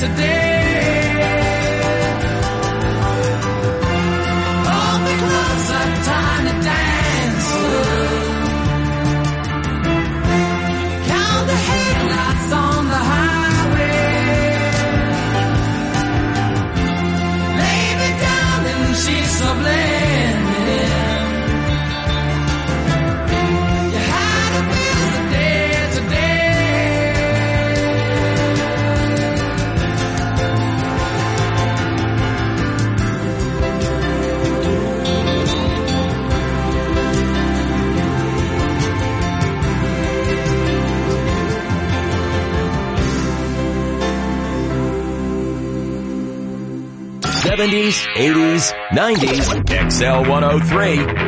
'70s, '80s, '90s, XL 103.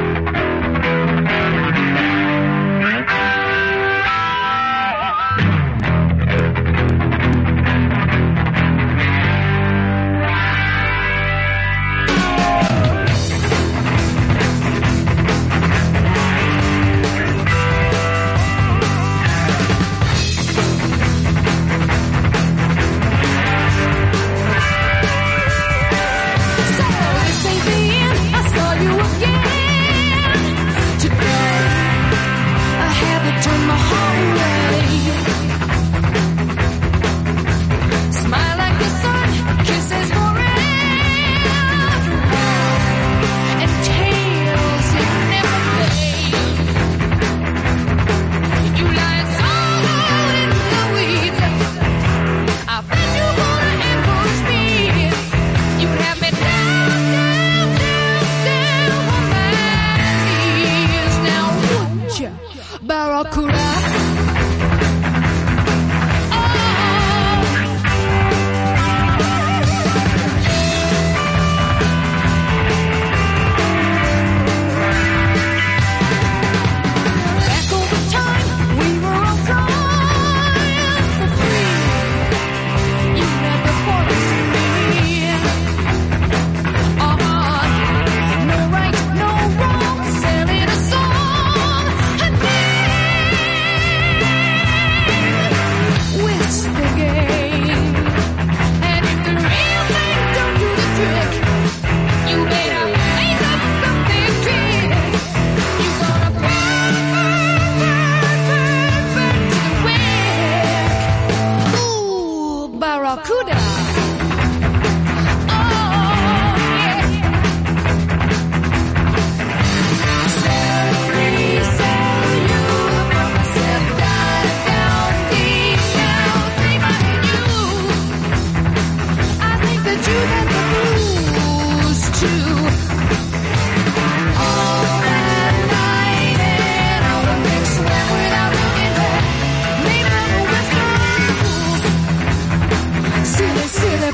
Silly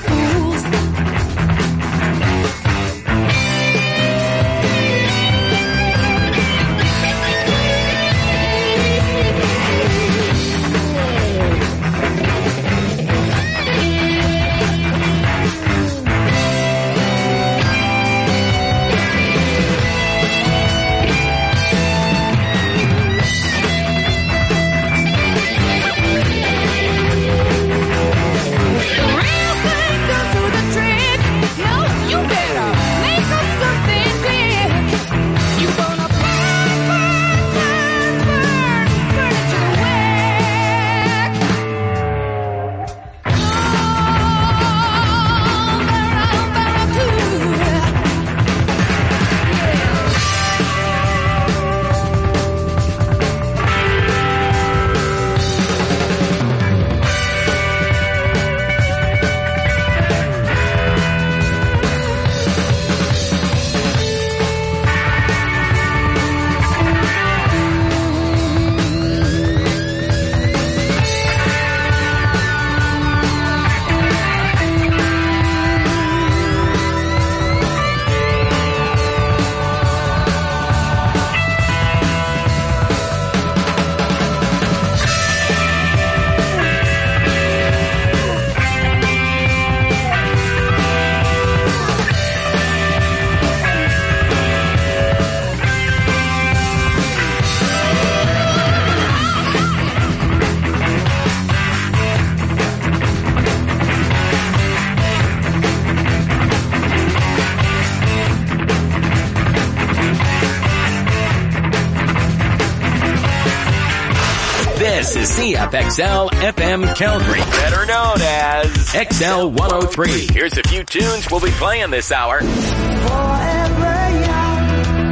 is CFXL FM Calgary, better known as XL 103. Here's a few tunes we'll be playing this hour. Forever young,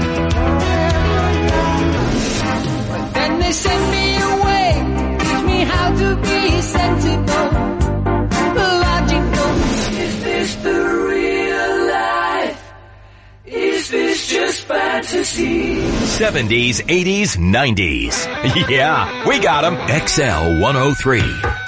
but then they send me away, teach me how to be sensible, logical. Is this the real life? Is this just fantasy? 70s, 80s, 90s. Yeah, we got them. XL 103.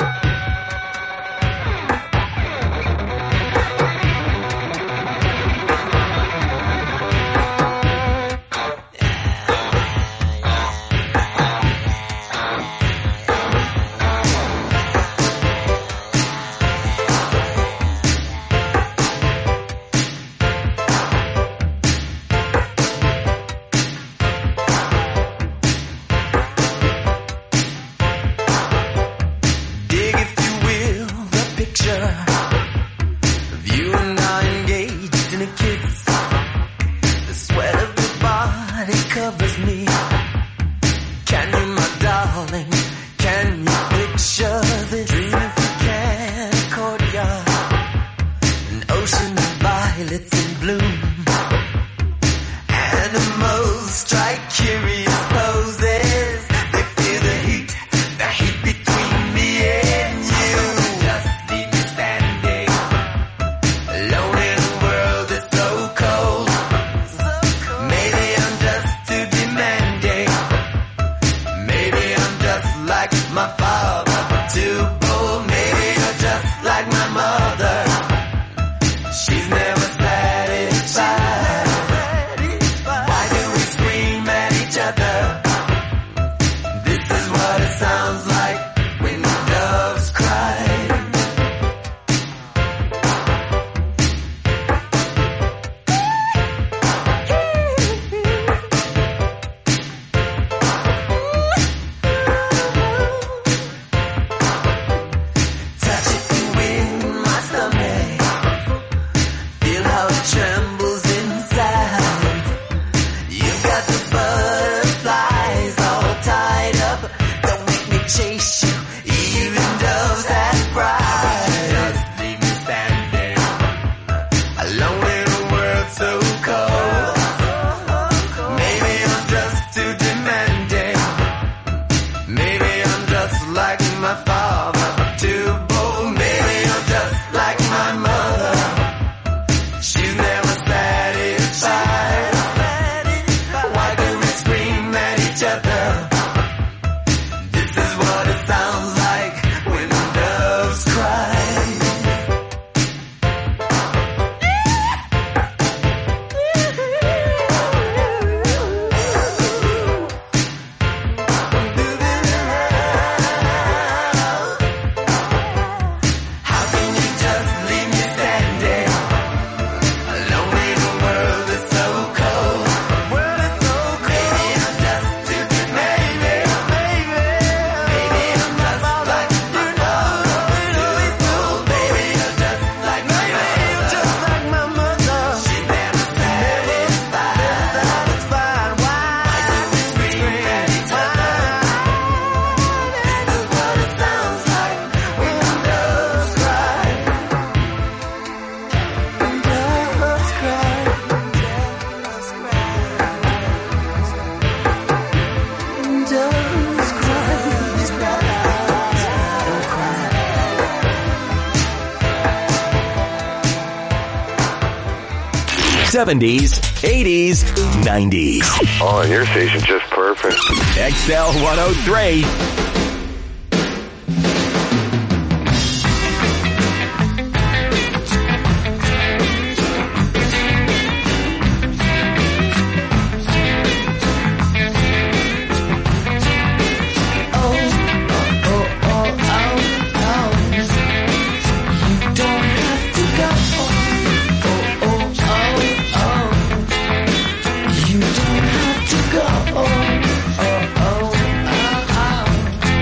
'70s, '80s, '90s. Oh, your station's just perfect. XL 103. You don't have to go.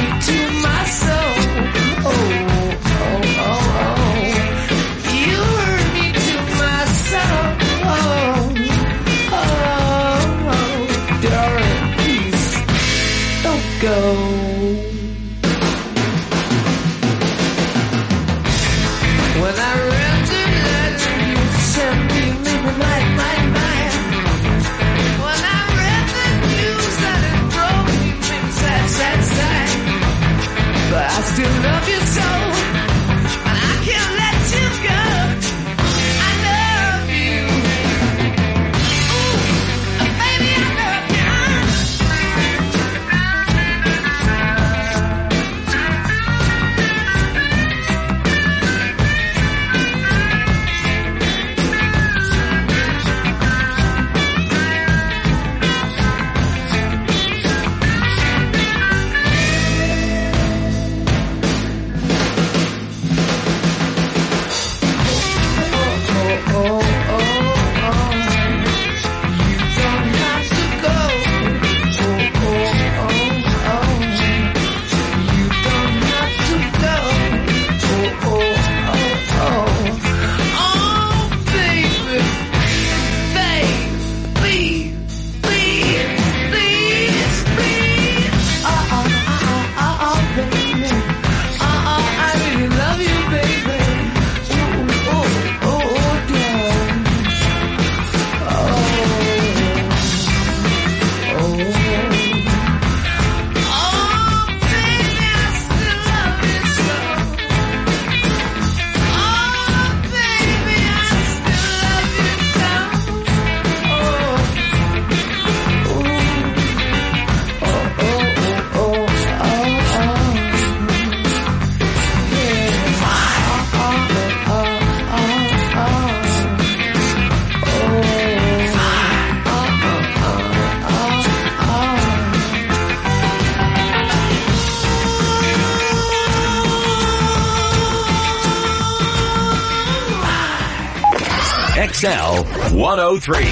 XL 103.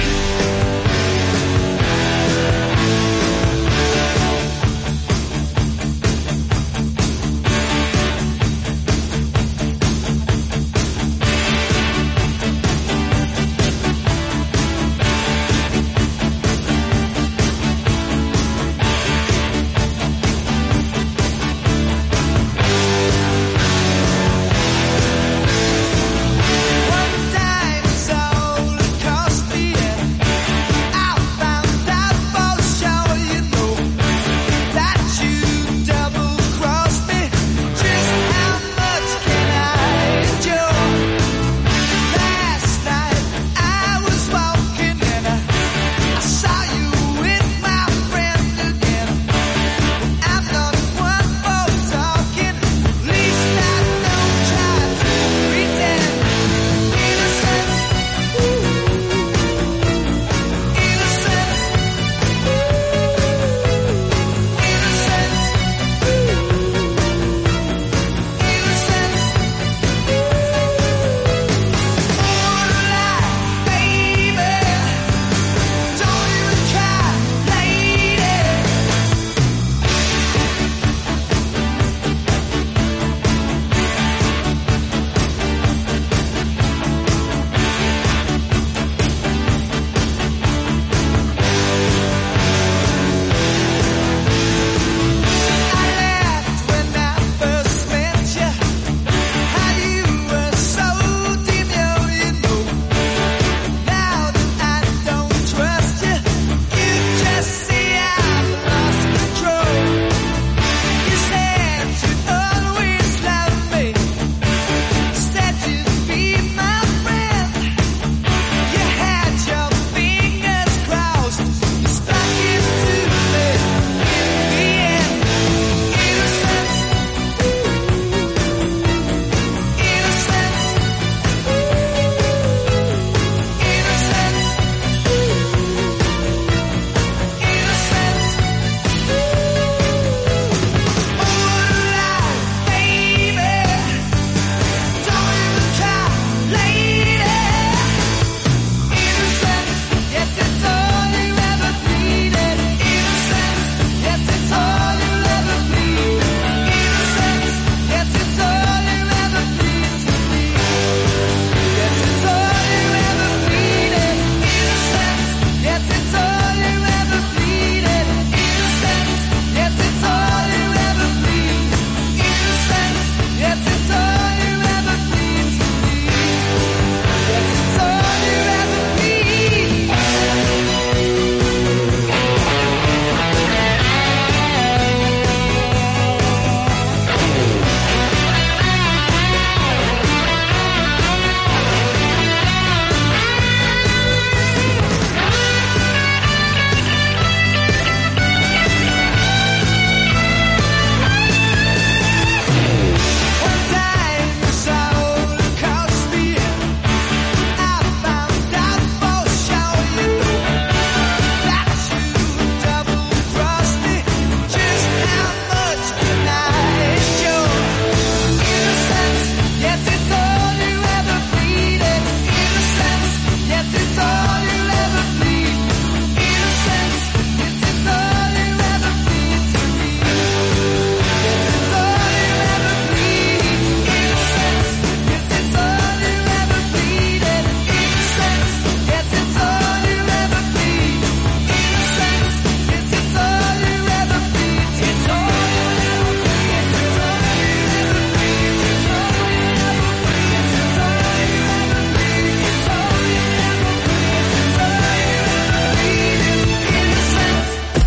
One dinosaur across the earth.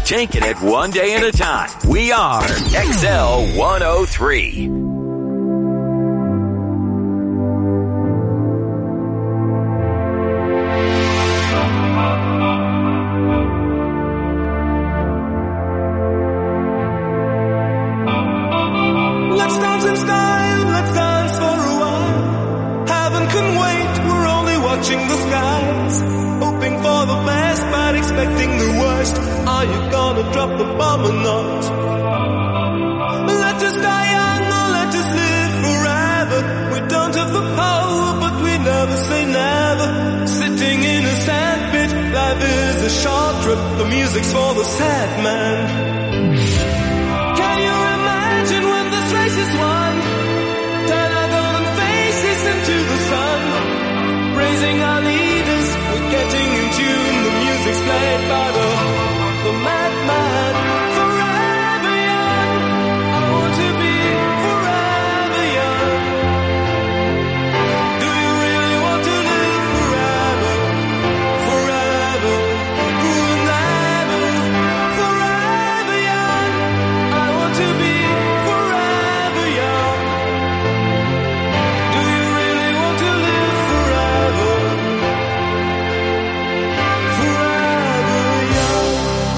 taking it one day at a time. We are XL 103. Let's dance in style, let's dance for a while. Heaven can wait, we're only watching the skies. Hoping for the best, but expecting the worst. Are you gonna drop the bomb or not? Let us die young or let us live forever. We don't have the power, but we never say never. Sitting in a sandpit, life is a short trip. The music's for the sad man. Can you imagine when this race is won? Turn our golden faces into the sun. Praising our leaders, we're getting in tune. The music's played by the madman. Forever young, I want to be forever young. Do you really want to live forever? Forever, forever, forever young. I want to be forever young. Do you really want to live forever? Forever young.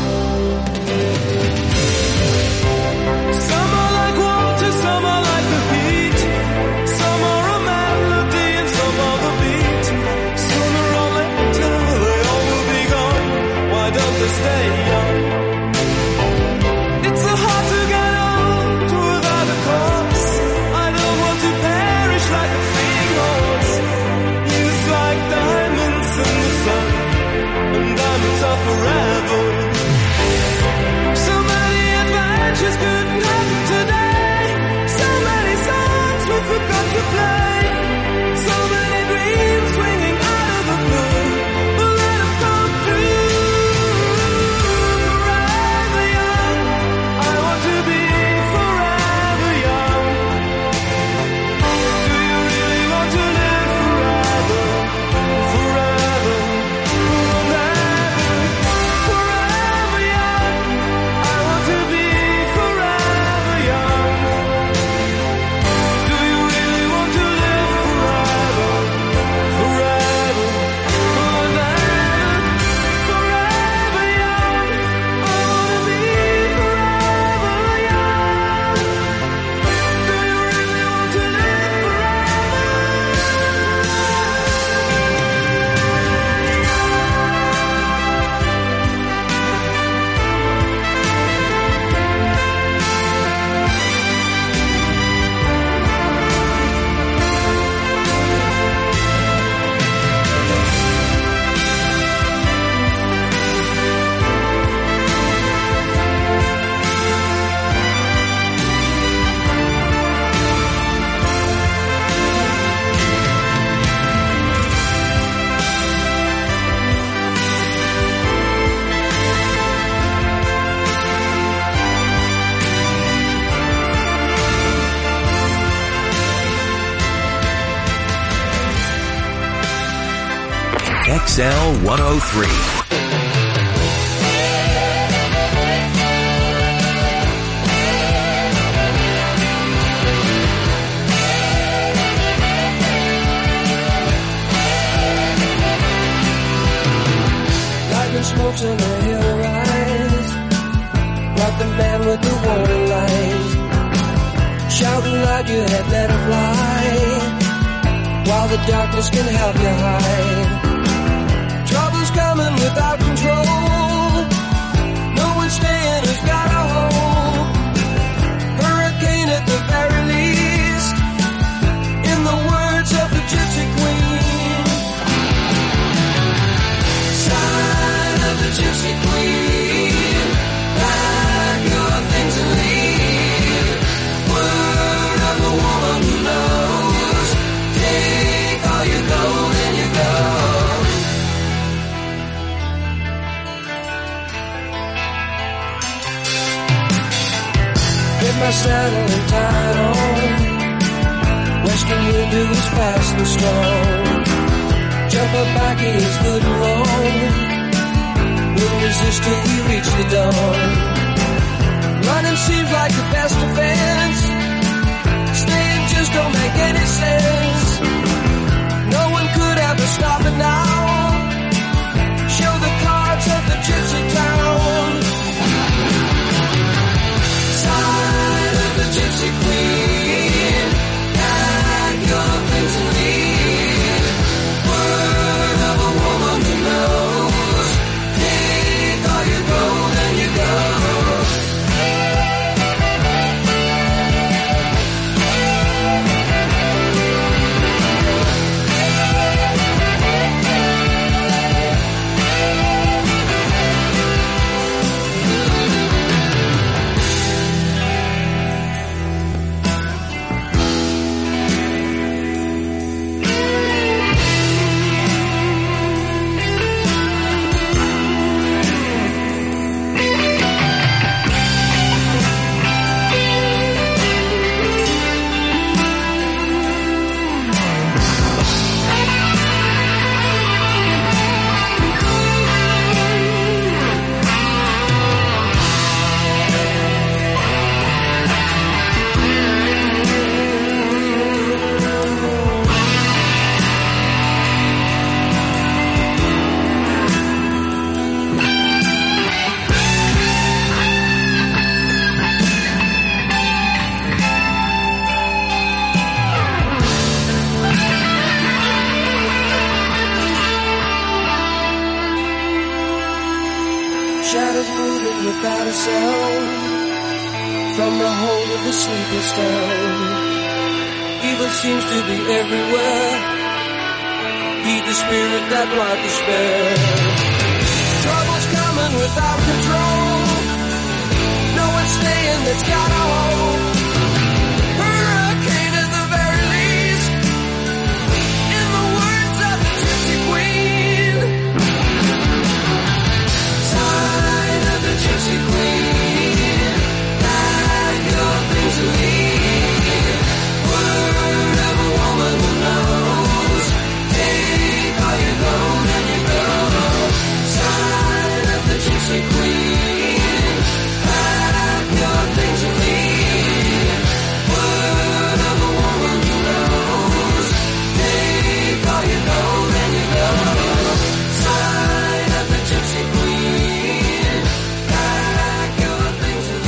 Some are like water, some are like the heat. Some are a melody and some are the beat. Sooner or later they all will be gone. Why don't they stay young? It's so hard to get old without a cause. I don't want to perish like a fleeing horse. Youth like diamonds in the sun, and diamonds are forever. So many adventures couldn't happen today. So many songs we forgot to play. So many dreams swinging out of the blue. But let them come true. Forever young, I want to be forever young. Do you really want to live forever? Forever, forever, forever young. I want to be forever young. Do you really want to live forever? Forever, forever, forever young. I want to be forever young. Do you really want to live XL 103. Lightning smokes on the hill rise, like the man with the warning light, shouting like you had let it fly, while the darkness can help you hide. Trouble's coming without control, no one's staying who's got a hold. Hurricane at the very least, in the words of the Gypsy Queen. Sign of the Gypsy Queen, pack your things and leave. Word of the woman who knows, take all your gold and you go. Get my saddle and tie it on, West can you do is fast and strong. Jump up back, it is good and long. We'll resist till we reach the dawn. shadows moving without a sound from the hold of the sleepless town. Evil seems to be everywhere. Heed the spirit that brought despair. Trouble's coming without control. No one's staying that's got a hold. Hurricane at the very least, in the words of the Gypsy Queen. Sign of the Gypsy Queen, pack your things to leave. Word of a woman who knows, take all your gold and your gold. Sign of the Gypsy Queen, pack your things to leave. Word of a woman who knows, take all your gold and your gold. Sign of the Gypsy Queen, pack your things to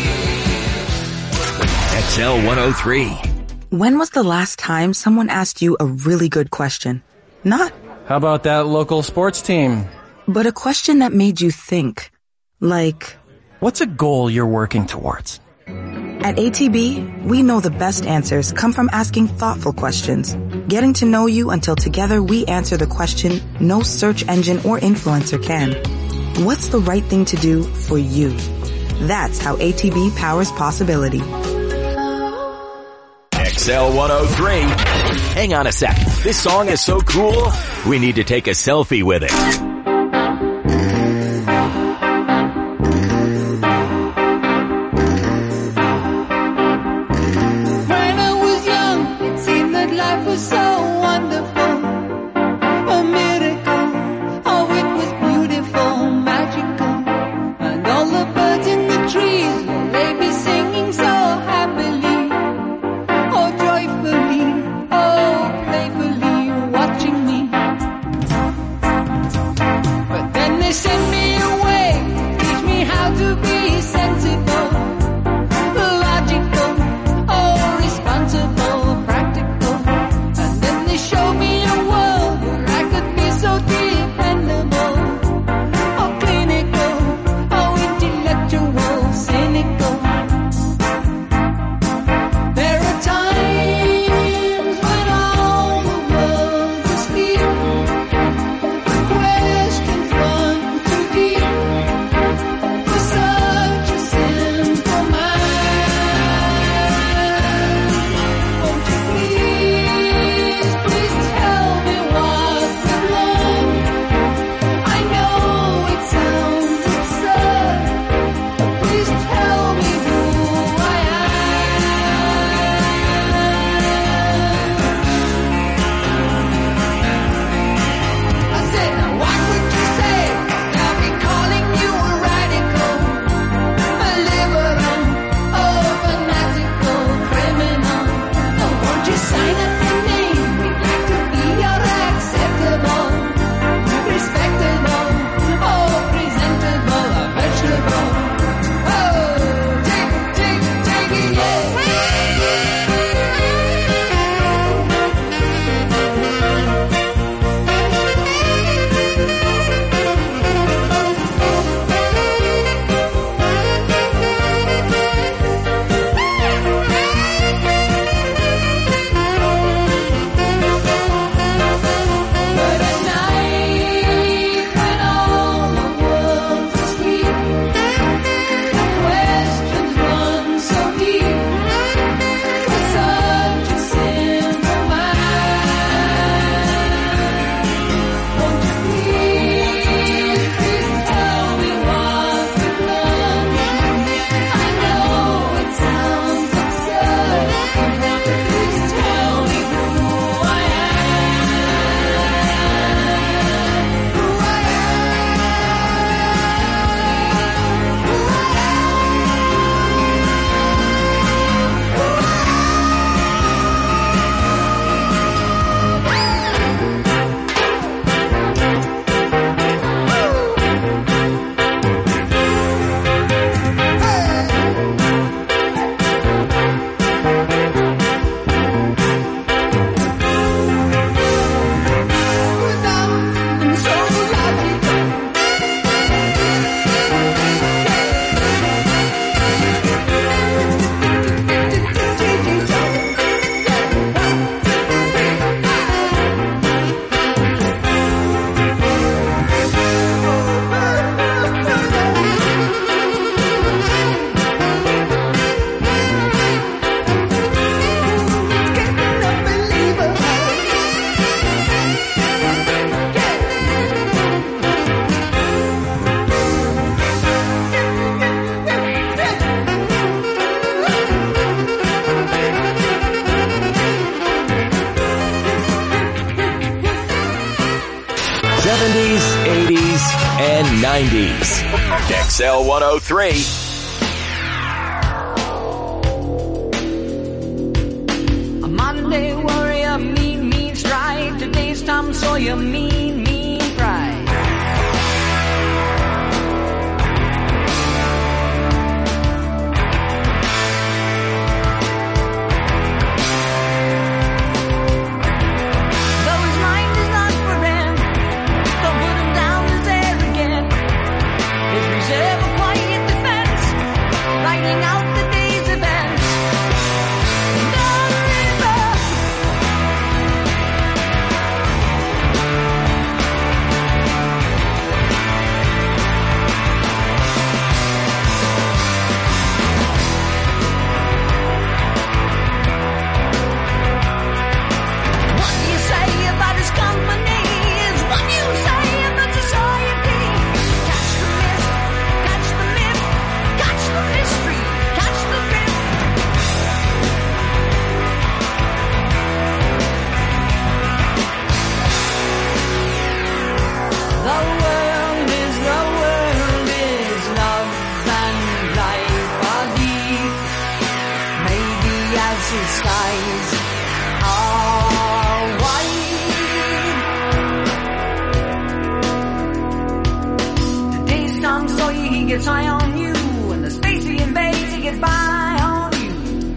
leave. XL 103. When was the last time someone asked you a really good question? Not, How about that local sports team? but a question that made you think. Like, What's a goal you're working towards? at ATB, we know the best answers come from asking thoughtful questions, getting to know you until together we answer the question no search engine or influencer can. What's the right thing to do for you? That's how ATB powers possibility. XL 103. Hang on a sec. This song is so cool, we need to take a selfie with it. When I was young, it seemed that life was so wonderful. A miracle. Oh, it was beautiful, magical. And all the birds in the trees, well, they be singing so happily. Oh, joyfully, oh, playfully, watching me. 90s. XL 103. A Monday warrior, mean strike. Today's Tom Sawyer, mean pride. Though his mind is not for rent, don't put him down as arrogant. His reserve a quiet defense, writing out the day's events. Gets high on you, and the space he invades, he gets by on you.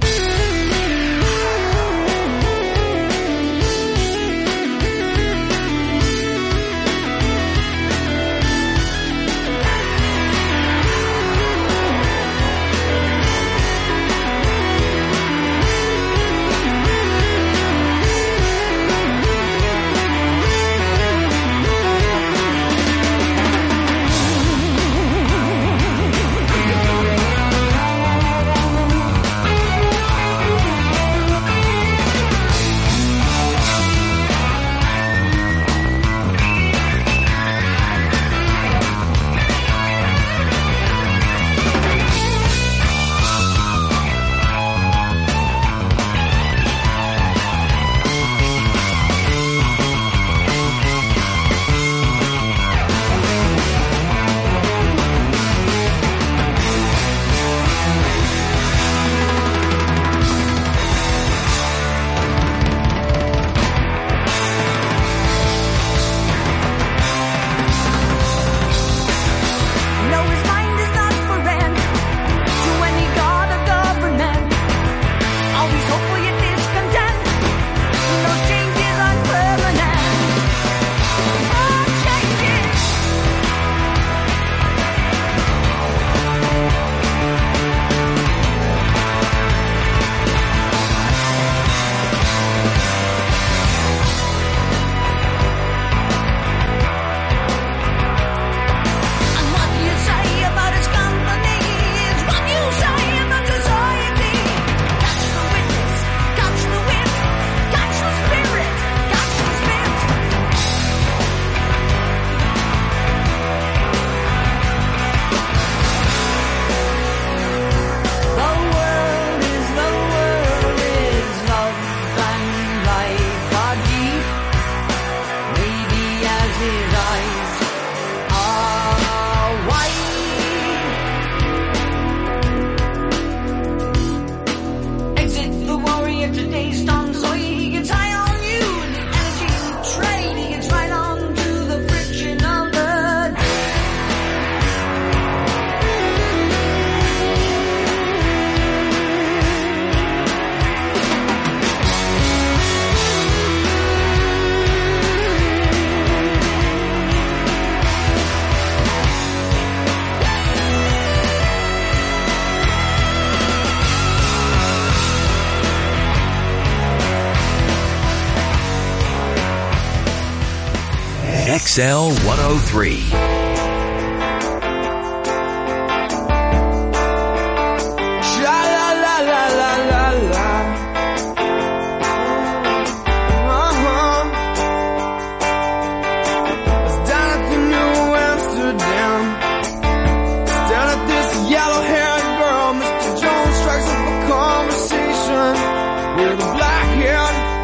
XL 103.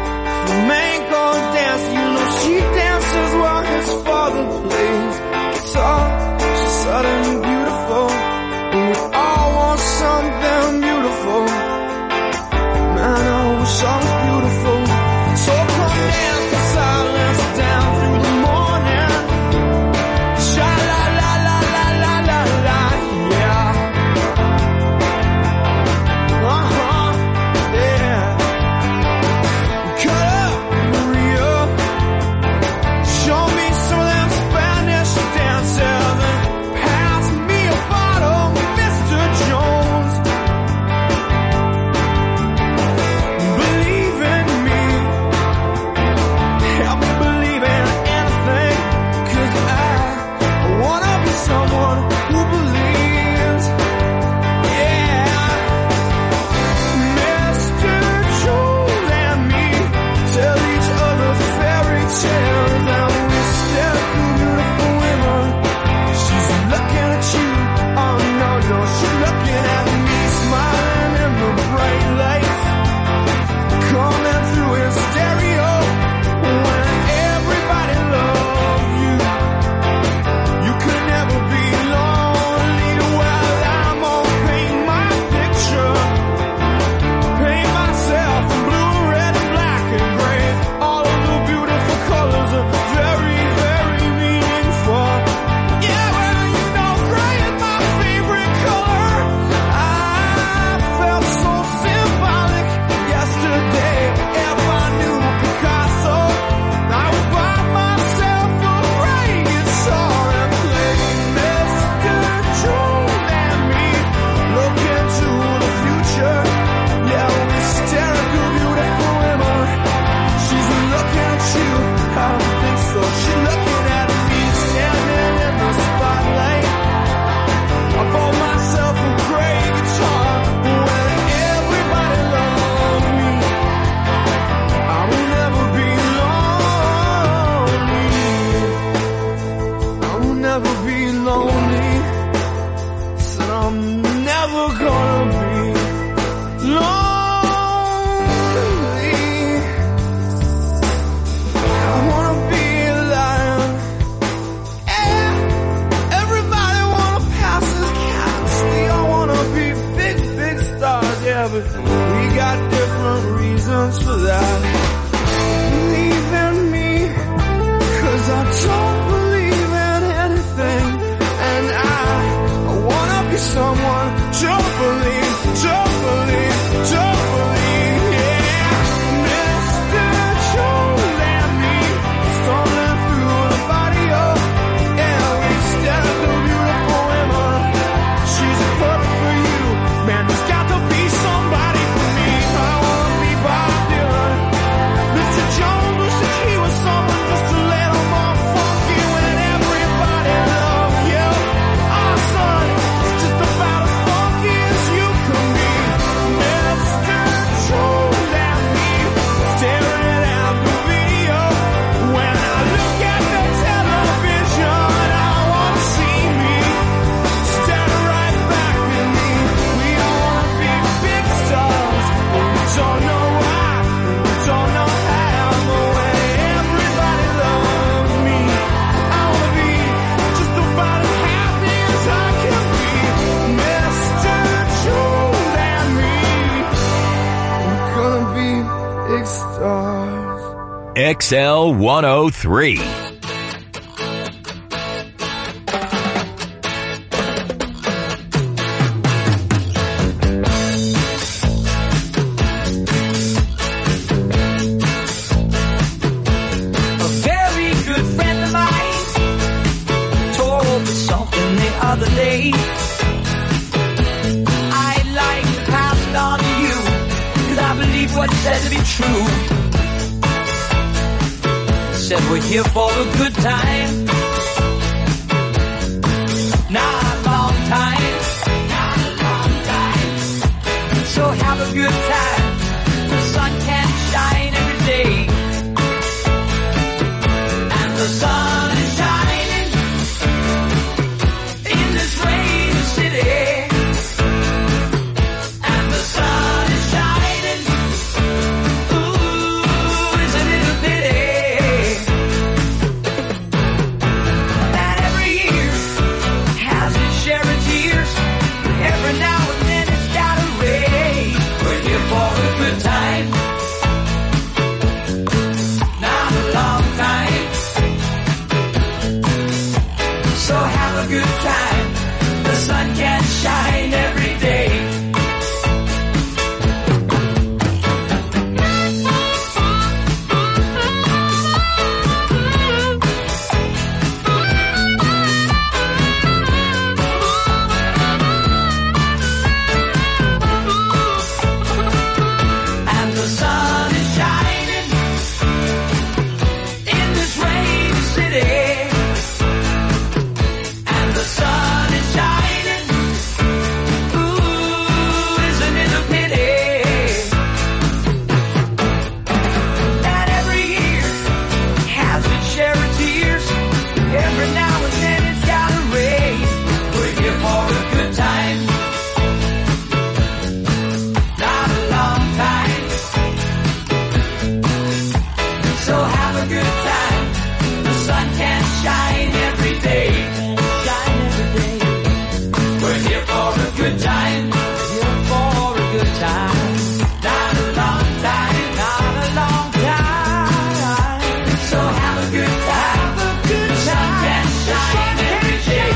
Flamenco dance, you know she dances while his father plays but we got different reasons for that. Believe in me, 'cause I don't believe in anything, and I wanna be someone. Don't believe, don't believe, don't believe, yeah. Mr. Joel and me, stumbling through the barrio, yeah, we stepped a beautiful woman. She's perfect for you, man, there's got to be somebody for me. I wanna be Bob Dylan. Mr. Jones wished he was someone just a little more funky when everybody loved you. Our son is just about as funky as you can be. Mr. Jones and me, staring at the video. When I look at the television, I want to see me staring right back at me. We all want to be big stars, but we don't know why, we don't know how. The way everybody loves me, I want to be just about as happy as I can be. Mr. Jones and me, we're gonna be big stars. XL 103. A very good friend of mine told me something the other day. I'd like to pass it on to you, 'cause I believe what he said to be true. He said we're here for a good time, not a long time, not a long time. So have a good time. The sun can't shine every day, and the sun is shining in this rainy city, and the sun is shining. Ooh, isn't it a pity that every year has its share of tears? Every now and then it's got a rain. We're here for a good time, not a long time. So have a good time. The sun can shine every day. And the sun is shining in this rainy city, and the sun is shining. Ooh, isn't it a pity that every year has its share of tears? Every now and then it's got a rain. We're here for a good time, not a long time. So have a good time. The sun can shine every day, shine every day. We're here for a good time, here for a good time, not a long time, not a long time. So have a good time. The sun can shine every day.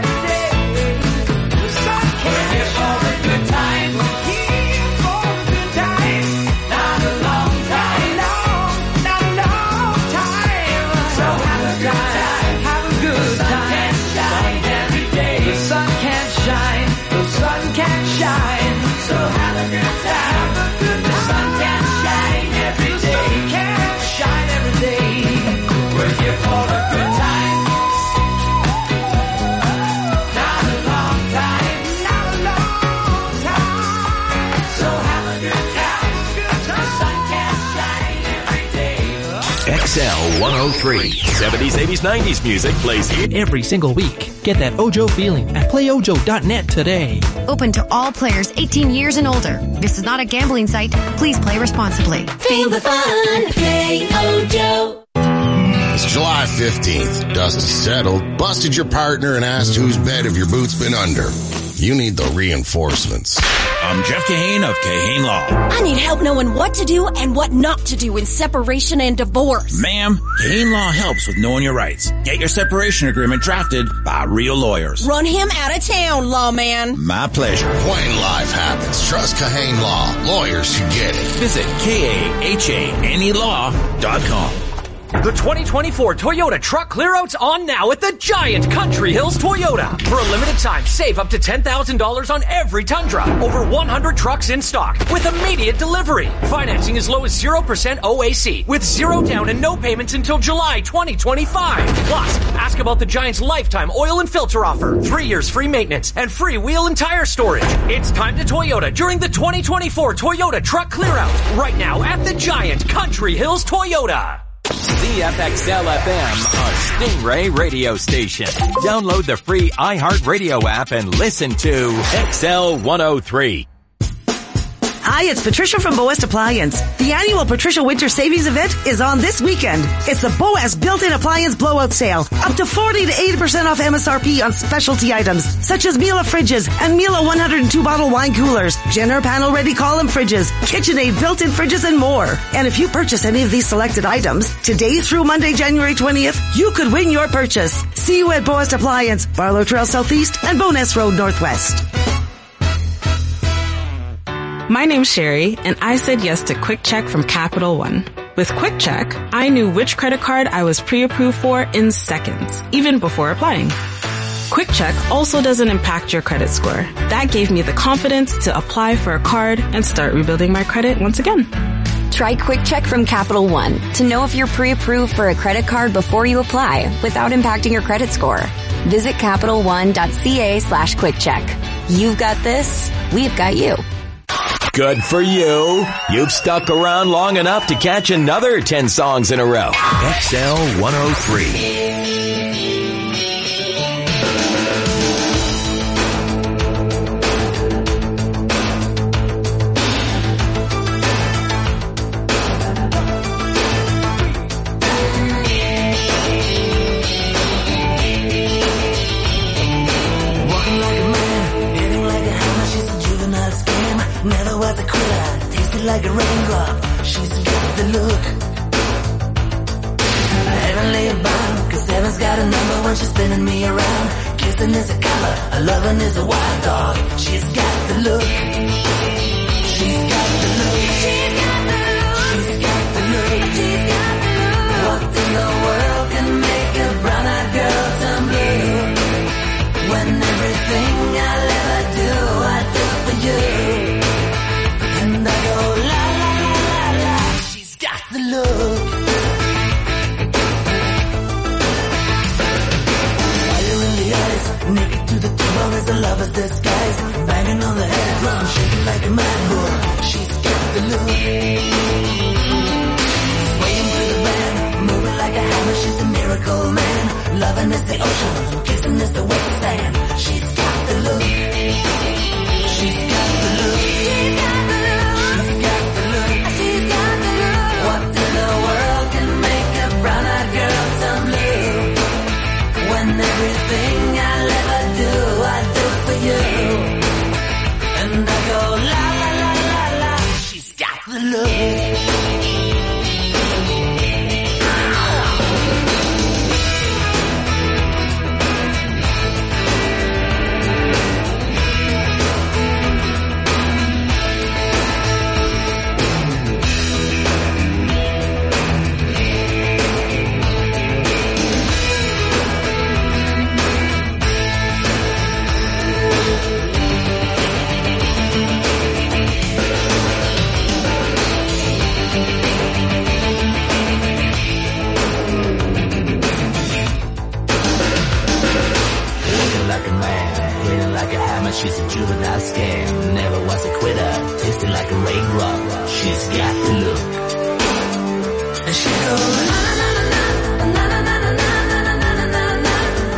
The sun can We're here for a good time, here for a good time, not a long time, not a long time. So have a good time, have a good time. The sun can shine every day. The sun can shine, the sun can shine. So have a good time, the sun can shine every day. The sun can shine every day. We're here for a good time, not a long time, not a long time. So have a good time, the sun can shine every day. XL 103. 70s, 80s, 90s music plays here. Every single week. Get that Ojo feeling at playojo.net today. Open to all players 18 years and older. This is not a gambling site. Please play responsibly. Feel the fun. Play Ojo. It's July 15th. Dust is settled. Busted your partner and asked whose bed have your boots been under. you need the reinforcements. I'm Jeff Kahane of Kahane Law. I need help knowing what to do and what not to do in separation and divorce. Ma'am, Kahane Law helps with knowing your rights. Get your separation agreement drafted by real lawyers. Run him out of town, lawman. My pleasure. When life happens, trust Kahane Law. Lawyers who get it. Visit KAHANElaw.com. The 2024 Toyota Truck Clearout's on now at the Giant Country Hills Toyota. For a limited time, save up to $10,000 on every Tundra. Over 100 trucks in stock with immediate delivery. Financing as low as 0% OAC with 0 down and no payments until July 2025. Plus, ask about the Giant's lifetime oil and filter offer, 3 years free maintenance, and free wheel and tire storage. It's time to Toyota during the 2024 Toyota Truck Clearout. Right now at the Giant Country Hills Toyota. CFXL FM, a Stingray radio station. Download the free iHeartRadio app and listen to XL 103. Hi, it's Patricia from Boas Appliance. The annual Patricia Winter Savings Event is on this weekend. It's the Boas Built-In Appliance Blowout Sale. Up to 40 to 80% off MSRP on specialty items, such as Miele fridges and Miele 102-bottle wine coolers, Jenner panel-ready column fridges, KitchenAid built-in fridges, and more. And if you purchase any of these selected items, today through Monday, January 20th, you could win your purchase. See you at Boas Appliance, Barlow Trail Southeast, and Bowness Road Northwest. My name's Sherry, and I said yes to Quick Check from Capital One. With Quick Check, I knew which credit card I was pre-approved for in seconds, even before applying. Quick Check also doesn't impact your credit score. That gave me the confidence to apply for a card and start rebuilding my credit once again. Try Quick Check from Capital One to know if you're pre-approved for a credit card before you apply without impacting your credit score. Visit CapitalOne.ca/QuickCheck. You've got this. We've got you. Good for you. You've stuck around long enough to catch another 10 songs in a row. XL 103. Like a raindrop, she's got the look. Heavenly bound, cause heaven's got a number when she's spinning me around. Kissing is a color, a loving is a wild dog. She's got the look. She's got the look. She's got the look. She's got the look. She's got the look. What in the world can make a brown-eyed girl turn blue? When everything I'll ever do, I do for you. And I go la la la la la. She's got the look. Fire in the eyes, naked to the bone as a lover's disguise. Banging on the head drum, shaking like a mad bull. She's got the look. Swaying through the band, moving like a hammer. She's a miracle man. Loving is the ocean, kissing is the wet sand. She's got the look. She's got the look. She's got the look. What in the world can make a brown-eyed girl turn blue? When everything I'll ever do, I do for you. And I go la la la la la. She's got the look. She's a juvenile scam, never was a quitter, tasting like a raindrop. She's got the look. And she goes na na na na na na na na na na na na na.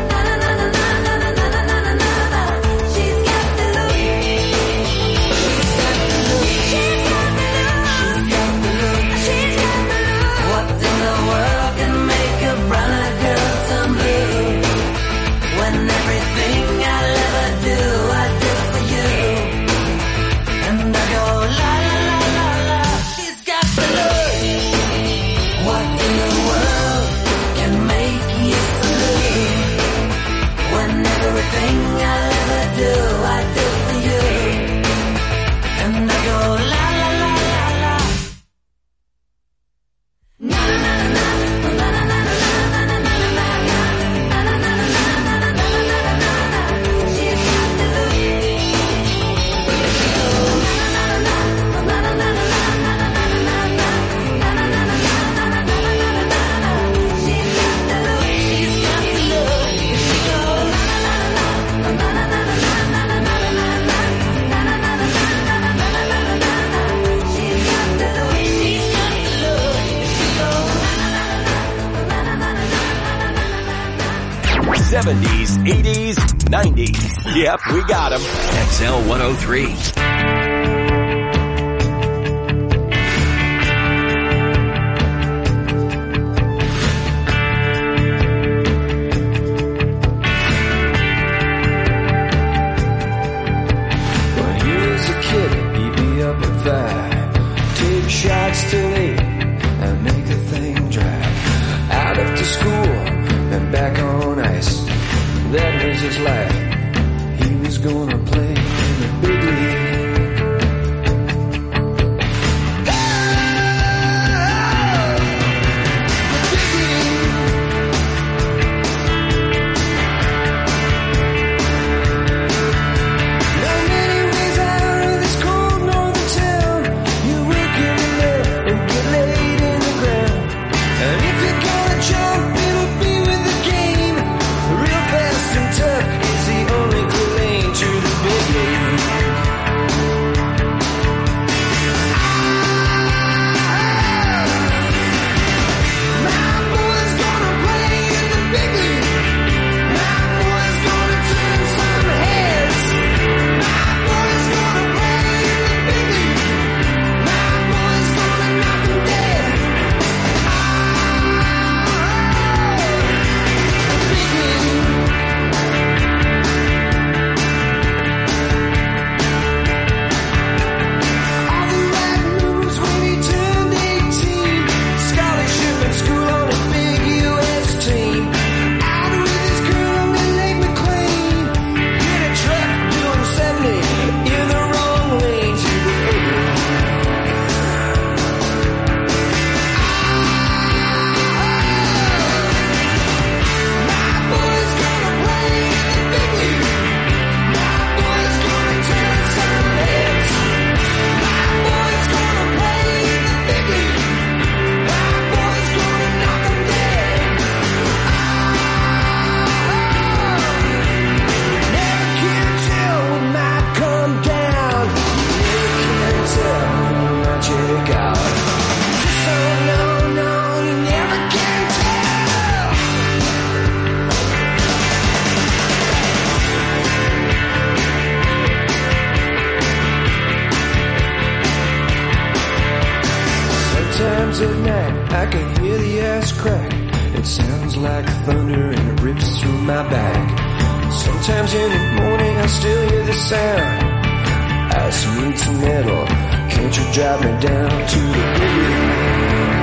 She's got the look. She's got the look. She's got the look. She's got the look. What in the world can make a brown-eyed girl turn blue? When everything I'll ever do, I do 70s, 80s, 90s. Yep, we got them. XL 103. Take shots till 8 and make the thing drag. Out after school and back on ice. That was his life. He was gonna play in the big league. At night, I can hear the ass crack. It sounds like thunder and it rips through my back. Sometimes in the morning I still hear the sound. Ice meets metal, can't you drive me down to the big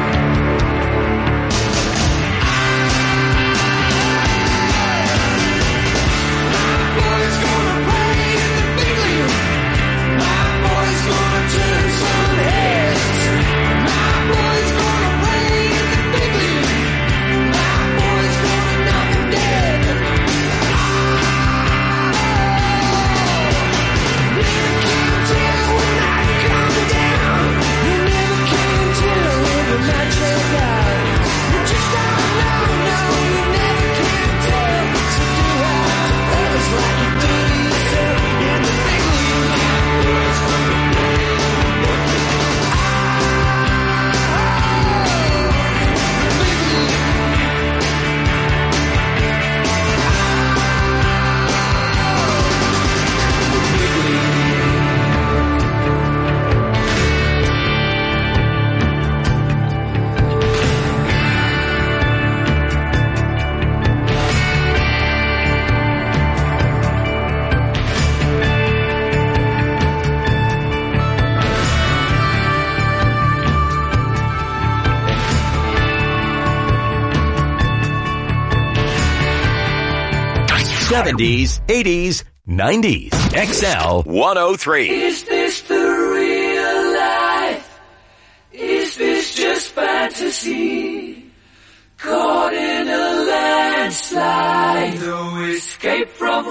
'70s, '80s, '90s. XL 103. Is this the real life? Is this just fantasy? Caught in a landslide, no escape from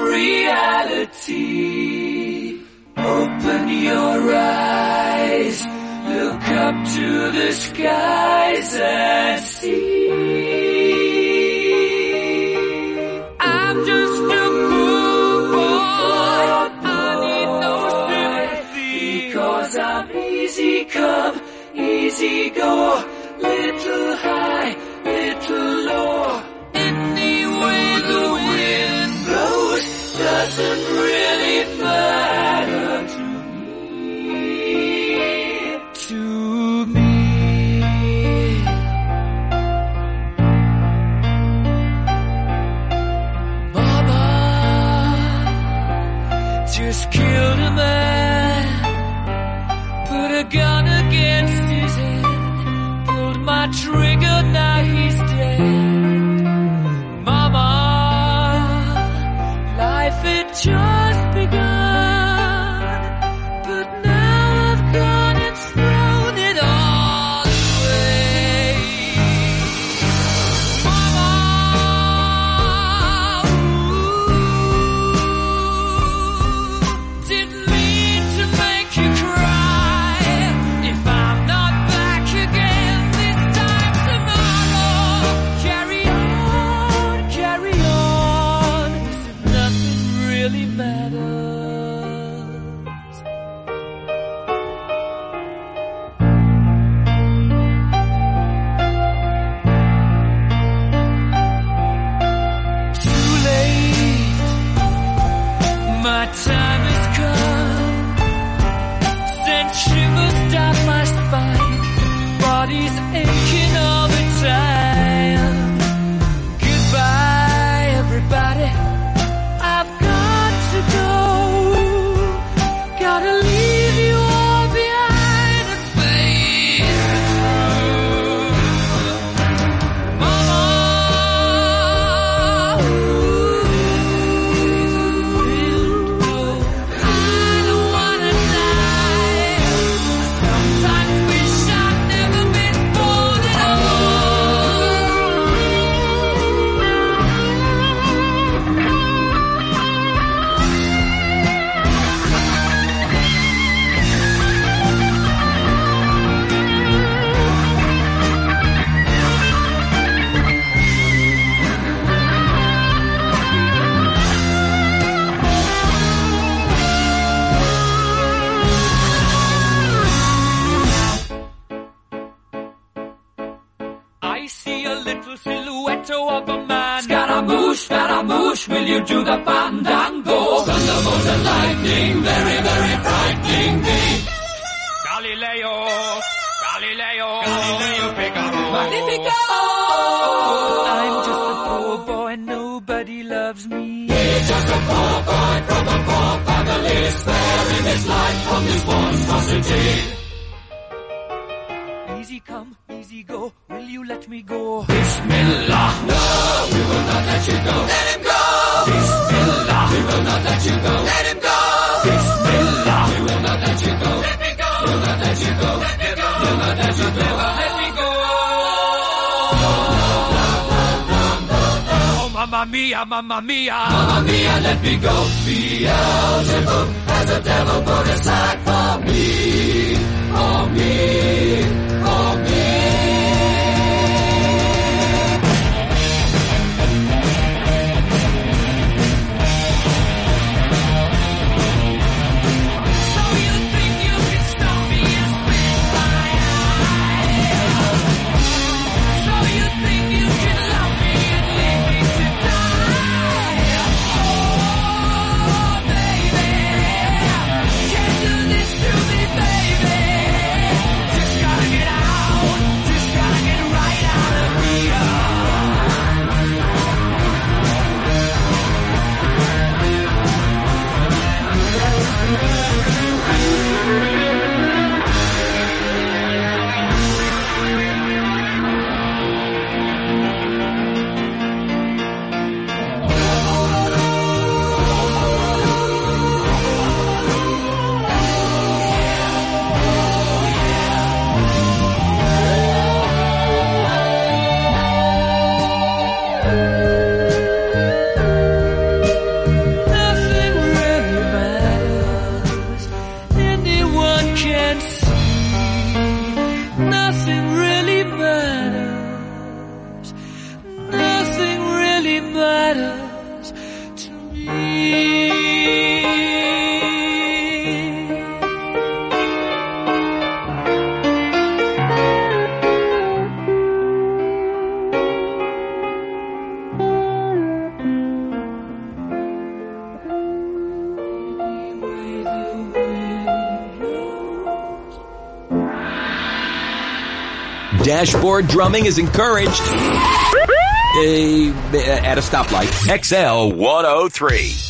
reality. Open your eyes, look up to the skies and see. I'm just a poor boy, I need no sympathy, because I'm easy come, easy go, little high, little low, any way the wind doesn't really matter to me. Mama just killed a man, put a gun against his head, pulled my trigger, now he's dead. Mama, life had just begun, but now I've gone and thrown it all away. Mama, didn't mean to make you cry. If I'm not back again this time tomorrow, carry on, as if nothing really matters. Too late, my time has come. Sent shivers down my spine, body's aching all the time. Goodbye, everybody, I've got to go. Gotta leave you all behind and face through. Mama, I don't wanna die. Sometimes wish I'd never been born at I see a little silhouette of a man. Scaramouche, will you do the fandango? Thunderbolt and lightning, very, very frightening me. Galileo, Figaro. Magnifico! I'm just a poor boy, nobody loves me. He's just a poor boy from a poor family, sparing his life from this monstrosity. Easy come, easy go, will you let me go? Bismillah, no, we will not let you go. Let him go! Bismillah, we will not let you go. Let him go! Bismillah, we will not let you go. Let me go! We'll not let you go. Let me go! We'll not let you go. Let me go! Oh, mamma mia, mamma mia. Mamma mia, let me go. Beelzebub has the devil put aside for me. For me. For me. So you think you can stop me and spit my eye? So you think you can love me and leave me to die? Oh, baby, can't do this Dashboard drumming is encouraged. At a stoplight. XL 103.